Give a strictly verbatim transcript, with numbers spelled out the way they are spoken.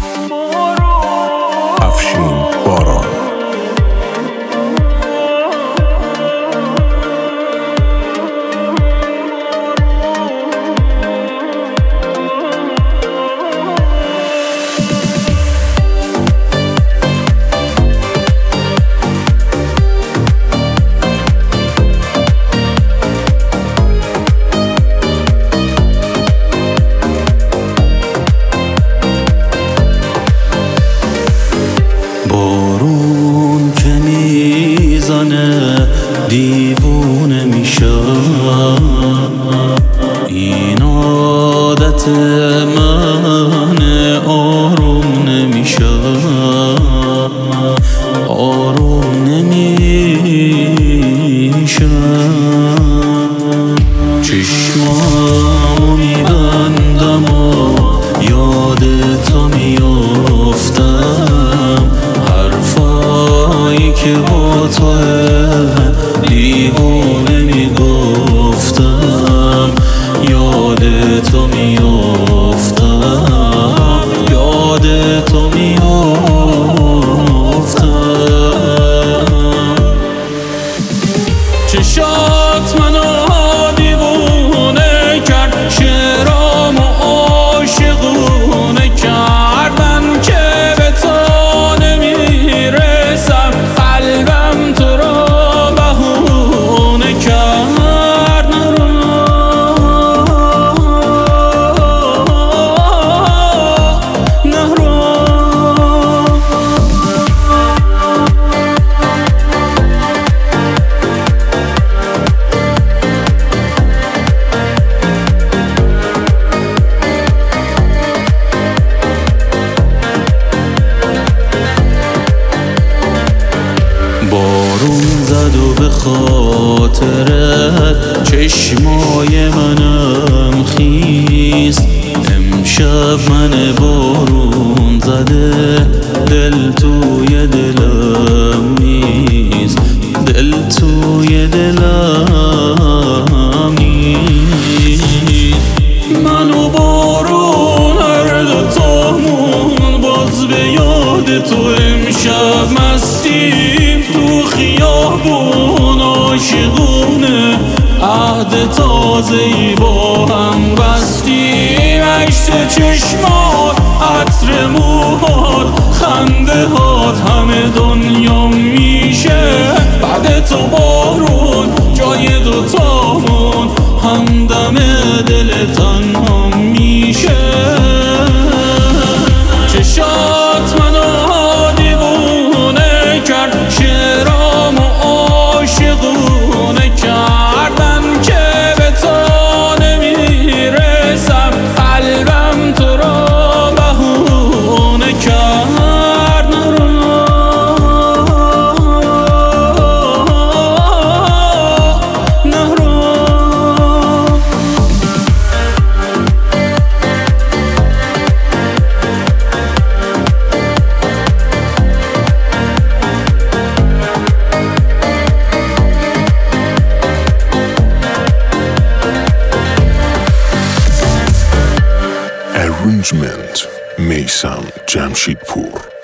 افشین باران. بارون که میزنه دیوونه میشم، این عادت من، آروم نمیشم، آروم نمیشم. چشمامو میبندم و یاد تو میافتم، حرفایی که با تو دیوونه میگفتم، یاد تو میافتم، یاد تو میافتم. چشات منو دیوونه کرد، شعرامو عاشقونه کردن که به تو نمیرسم، قلبم تو رو بهونه کرد. نرو نرو بارون زد و به خاطرت چشمای منم خیست، امشب من بارون زده دل توی دلم نیست، دل توی دلم نیست. من و بارون هر دوتامون باز به یاد تو امشب مستیم، تو خیابون عاشقونه عهد تازه‌ای با هم بستیم. عشق چشمات، عطر موهات، خنده هات همه دنیا میشه بعد تو بارون، جای دوتامون همدم دل تنها میشه. چشات منو دیوونه کرد، شعرامو عاشقونه کردن که به تو نمیرسم، قلبم تو رو بهونه کرد. نرو نرو Arrangement میثم جمشیدپور.